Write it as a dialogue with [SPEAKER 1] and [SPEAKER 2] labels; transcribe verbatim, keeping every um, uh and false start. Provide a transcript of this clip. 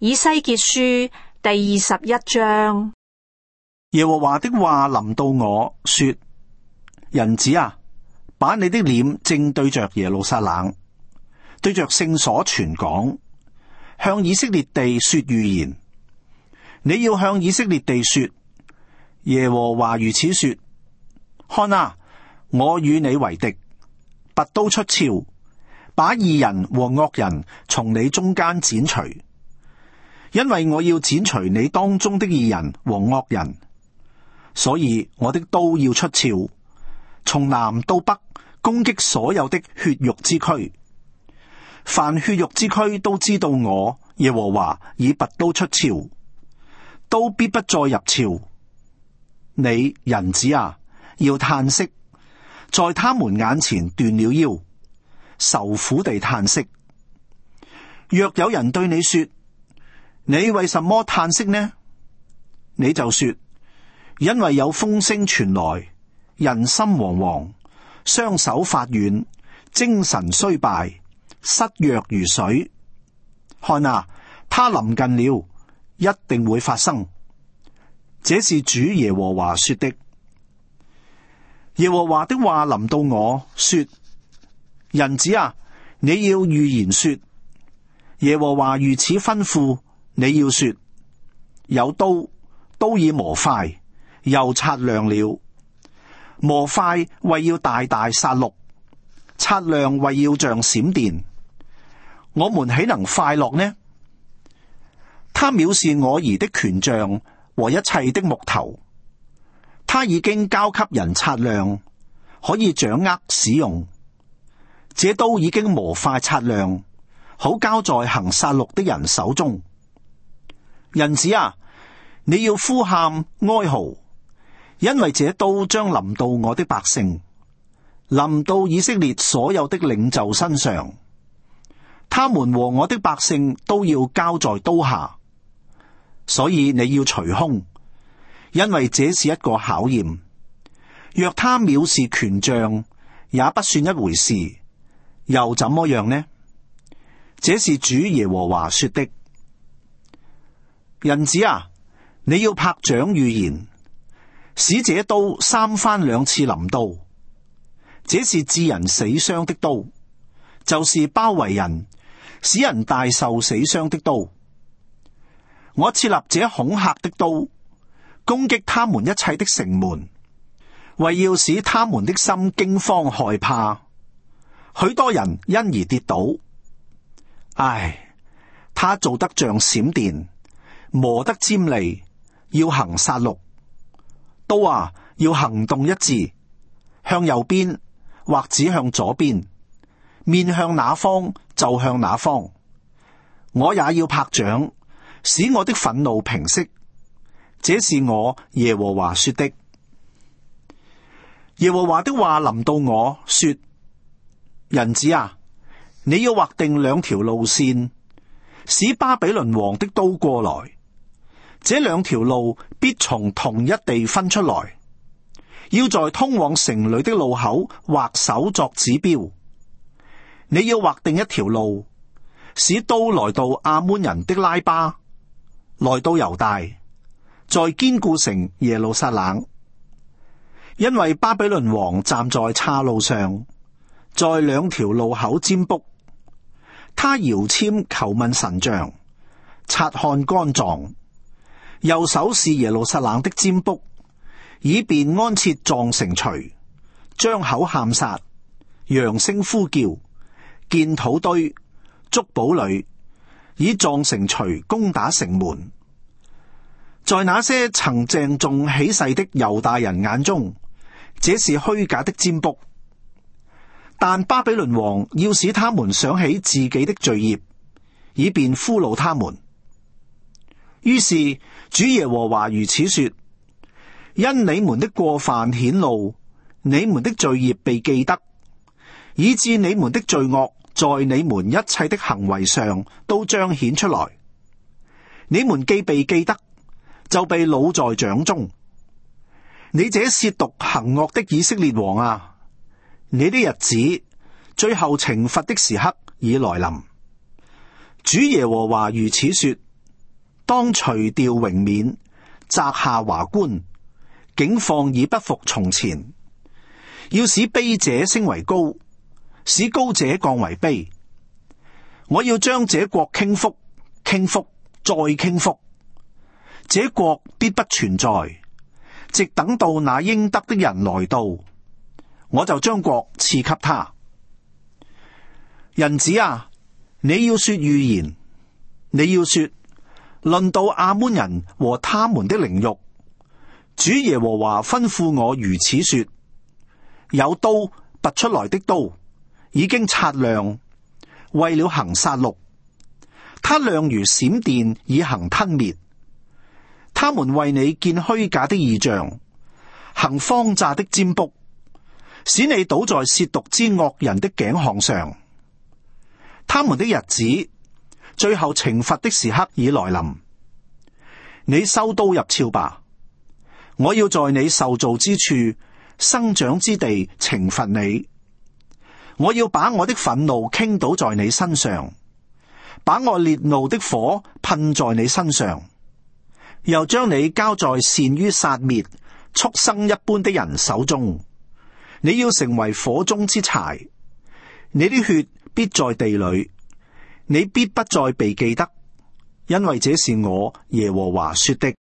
[SPEAKER 1] 以西結書第二十一章。
[SPEAKER 2] 耶和華的話臨到我說：人子啊，把你的臉正對着耶路撒冷，對着聖所傳講，向以色列地說預言。你要向以色列地說：耶和華如此說，看啊，我與你為敵，拔刀出鞘，把義人和惡人從你中間剪除。因為我要剪除你當中的義人和惡人，所以我的刀要出鞘，從南到北攻擊所有的血肉之軀。凡血肉之軀都知道我耶和華已拔刀出鞘，刀必不再入鞘。你人子啊，要嘆息，在他們眼前斷了腰，愁苦地嘆息。若有人對你說：你為什麼嘆息呢？你就說：因為有風聲傳來，人心惶惶，雙手發軟，精神衰敗，失弱如水。看啊，他臨近了，一定會發生。這是主耶和華說的。耶和華的話臨到我說：人子啊，你要預言說，耶和華如此吩咐。你要說：有刀，刀已磨快，又擦亮了。磨快為要大大殺戮，擦亮為要像閃電。我們豈能快樂呢？他藐視我兒的權杖和一切的木頭，他已經交給人擦亮，可以掌握使用。這刀已經磨快擦亮，好交在行殺戮的人手中。人子啊，你要呼喊哀嚎，因為這刀將臨到我的百姓，臨到以色列所有的領袖身上。他們和我的百姓都要交在刀下，所以你要捶胸，因為這是一個考驗。若他藐視權杖，也不算一回事，又怎麼樣呢？這是主耶和華說的。人子啊，你要拍掌預言，使這刀三番兩次臨到。這是致人死傷的刀，就是包圍人，使人大受死傷的刀。我設立這恐嚇的刀，攻擊他們一切的城門，為要使他們的心驚慌害怕。許多人因而跌倒。唉，他做得像閃電，磨得尖利，要行殺戮。刀啊，要行動一致，向右邊或指向左邊，面向哪方就向哪方。我也要拍掌，使我的憤怒平息。這是我耶和華說的。耶和華的話臨到我說：人子啊，你要劃定兩條路線，使巴比倫王的刀過來。這兩條路必從同一地分出來，要在通往城裏的路口劃手作指標。你要劃定一條路，使刀來到亞捫人的拉巴，來到猶大，在堅固城耶路撒冷。因為巴比倫王站在岔路上，在兩條路口占卜，他搖籤求問神像，察看肝臟。右手是耶路撒冷的占卜，以便安設撞城錘，張口喊殺，揚聲呼叫，建土堆，築堡壘，以撞城錘攻打城門。在那些曾鄭重起誓的猶大人眼中，這是虛假的占卜。但巴比倫王要使他們想起自己的罪孽，以便俘虜他們。於是主耶和華如此說：因你們的過犯顯露，你們的罪孽被記得，以致你們的罪惡在你們一切的行為上都彰顯出來。你們既被記得，就被擄在掌中。你這褻瀆行惡的以色列王啊，你的日子，最後懲罰的時刻已來臨。主耶和華如此說： 當除掉榮冕，摘下華冠，景況已不復從前。要使卑者升為高，使高者降為卑。我要將這國傾覆，傾覆，再傾覆。這國必不存在，直等到那應得的人來到，我就將國賜給他。人子啊，你要說預言，你要說，論到亞捫人和他們的凌辱，主耶和華吩咐我如此說：有刀拔出來的刀已經擦亮，為了行殺戮，他亮如閃電，以行吞滅。他們為你見虛假的異象，行謊詐的占卜，使你倒在褻瀆之惡人的頸項上。他們的日子，最後懲罰的時刻已來臨。你收刀入鞘吧，我要在你受造之處、生長之地懲罰你。我要把我的憤怒傾倒在你身上，把我烈怒的火噴在你身上，又將你交在善於殺滅畜生一般的人手中。你要成為火中之柴，你的血必在地裏，你必不再被記得，因為這是我耶和華說的。